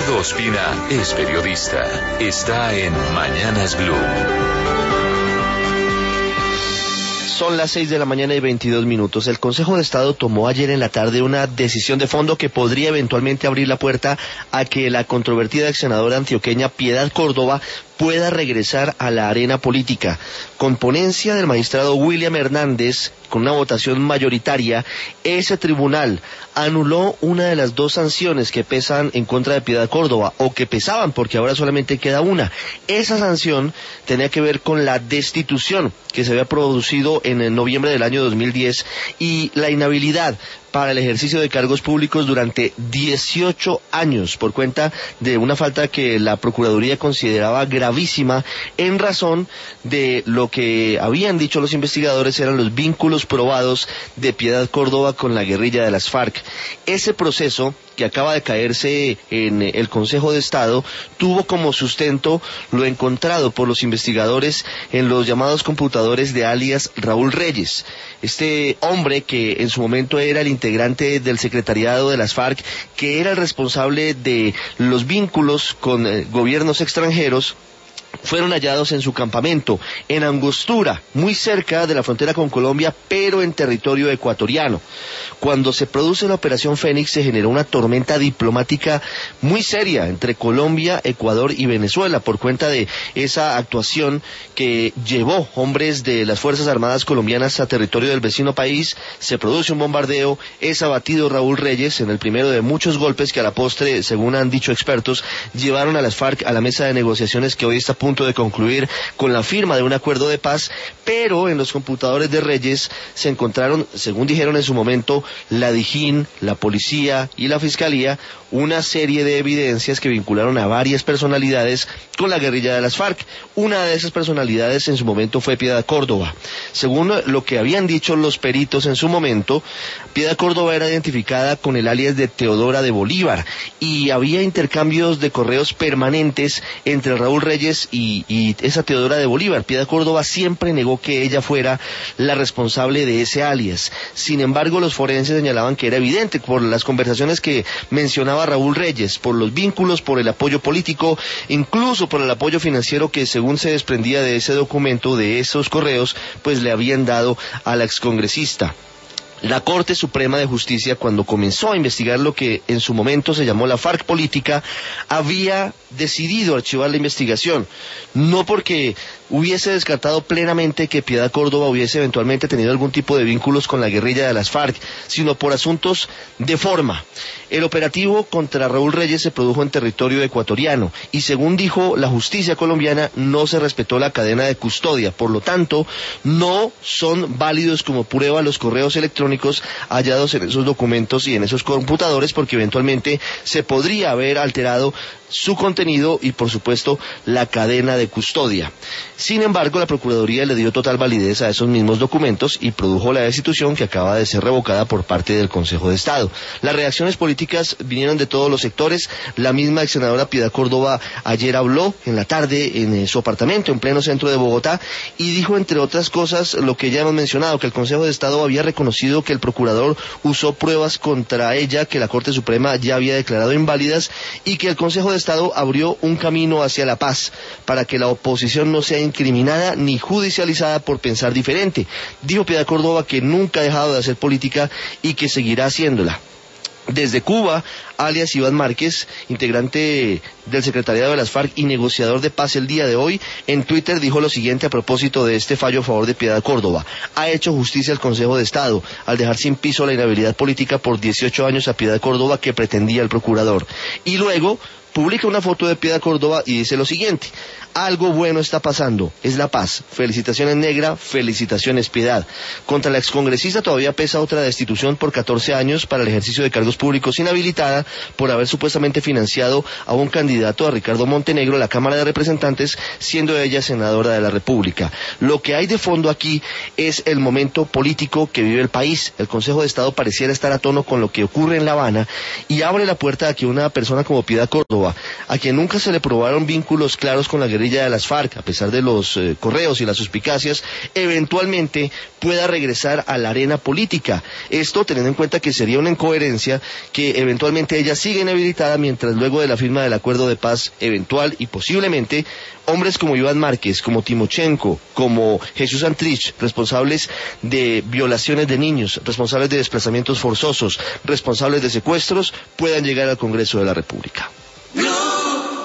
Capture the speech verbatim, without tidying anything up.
Ricardo Ospina es periodista. Está en Mañanas Blue. Son las seis de la mañana y veintidós minutos. El Consejo de Estado tomó ayer en la tarde una decisión de fondo que podría eventualmente abrir la puerta a que la controvertida ex senadora antioqueña Piedad Córdoba pueda regresar a la arena política. Con ponencia del magistrado William Hernández, con una votación mayoritaria, ese tribunal anuló una de las dos sanciones que pesan en contra de Piedad Córdoba, o que pesaban porque ahora solamente queda una. Esa sanción tenía que ver con la destitución que se había producido en el noviembre del año dos mil diez y la inhabilidad para el ejercicio de cargos públicos durante dieciocho años por cuenta de una falta que la Procuraduría consideraba gravísima en razón de lo que habían dicho los investigadores eran los vínculos probados de Piedad Córdoba con la guerrilla de las FARC. Ese proceso, que acaba de caerse en el Consejo de Estado, tuvo como sustento lo encontrado por los investigadores en los llamados computadores de alias Raúl Reyes. Este hombre que en su momento era el integrante del secretariado de las FARC, que era el responsable de los vínculos con eh, gobiernos extranjeros, fueron hallados en su campamento, en Angostura, muy cerca de la frontera con Colombia, pero en territorio ecuatoriano. Cuando se produce la Operación Fénix se generó una tormenta diplomática muy seria entre Colombia, Ecuador y Venezuela por cuenta de esa actuación que llevó hombres de las Fuerzas Armadas colombianas a territorio del vecino país. Se produce un bombardeo, es abatido Raúl Reyes en el primero de muchos golpes que a la postre, según han dicho expertos, llevaron a las FARC a la mesa de negociaciones que hoy está a punto de concluir con la firma de un acuerdo de paz, pero en los computadores de Reyes se encontraron, según dijeron en su momento, la Dijín, la policía y la fiscalía, una serie de evidencias que vincularon a varias personalidades con la guerrilla de las FARC. Una de esas personalidades en su momento fue Piedad Córdoba. Según lo que habían dicho los peritos en su momento, Piedad Córdoba era identificada con el alias de Teodora de Bolívar y había intercambios de correos permanentes entre Raúl Reyes y, y esa Teodora de Bolívar. Piedad Córdoba siempre negó que ella fuera la responsable de ese alias. Sin embargo, los forenses señalaban que era evidente por las conversaciones que mencionaba Raúl Reyes, por los vínculos, por el apoyo político, incluso por el apoyo financiero que, según se desprendía de ese documento, de esos correos, pues le habían dado a la excongresista. La Corte Suprema de Justicia, cuando comenzó a investigar lo que en su momento se llamó la FARC política, había decidido archivar la investigación, no porque hubiese descartado plenamente que Piedad Córdoba hubiese eventualmente tenido algún tipo de vínculos con la guerrilla de las FARC, sino por asuntos de forma. El operativo contra Raúl Reyes se produjo en territorio ecuatoriano y, según dijo la justicia colombiana, no se respetó la cadena de custodia. Por lo tanto, no son válidos como prueba los correos electrónicos hallados en esos documentos y en esos computadores, porque eventualmente se podría haber alterado su contenido y, por supuesto, la cadena de custodia. Sin embargo, la Procuraduría le dio total validez a esos mismos documentos y produjo la destitución que acaba de ser revocada por parte del Consejo de Estado. Las reacciones políticas vinieron de todos los sectores. La misma ex senadora Piedad Córdoba ayer habló en la tarde en su apartamento en pleno centro de Bogotá y dijo, entre otras cosas, lo que ya hemos mencionado, que el Consejo de Estado había reconocido que el procurador usó pruebas contra ella que la Corte Suprema ya había declarado inválidas y que el Consejo de Estado abrió un camino hacia la paz para que la oposición no sea incriminada ni judicializada por pensar diferente. Dijo Piedad Córdoba que nunca ha dejado de hacer política y que seguirá haciéndola. Desde Cuba, alias Iván Márquez, integrante del secretariado de las FARC y negociador de paz el día de hoy, en Twitter dijo lo siguiente a propósito de este fallo a favor de Piedad Córdoba. Ha hecho justicia el Consejo de Estado al dejar sin piso la inhabilidad política por dieciocho años a Piedad Córdoba que pretendía el procurador. Y luego publica una foto de Piedad Córdoba y dice lo siguiente: algo bueno está pasando, es la paz. Felicitaciones Negra, felicitaciones Piedad. Contra la excongresista todavía pesa otra destitución por catorce años para el ejercicio de cargos públicos inhabilitada por haber supuestamente financiado a un candidato, a Ricardo Montenegro, a la Cámara de Representantes, siendo ella senadora de la República. Lo que hay de fondo aquí es el momento político que vive el país. El Consejo de Estado pareciera estar a tono con lo que ocurre en La Habana y abre la puerta a que una persona como Piedad Córdoba, a quien nunca se le probaron vínculos claros con la guerrilla de las FARC, a pesar de los eh, correos y las suspicacias, eventualmente pueda regresar a la arena política. Esto teniendo en cuenta que sería una incoherencia que eventualmente ella sigue inhabilitada, mientras luego de la firma del acuerdo de paz eventual y posiblemente hombres como Iván Márquez, como Timochenko, como Jesús Santrich, responsables de violaciones de niños, responsables de desplazamientos forzosos, responsables de secuestros, puedan llegar al Congreso de la República.